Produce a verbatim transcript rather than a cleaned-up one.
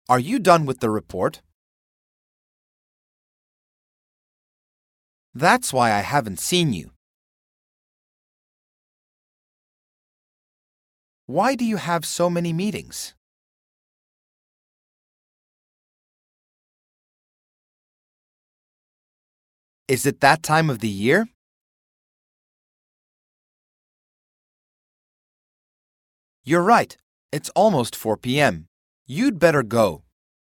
Are you done with the report? That's why I haven't seen you. Why do you have so many meetings? Is it that time of the year? You're right. It's almost four p m. You'd better go.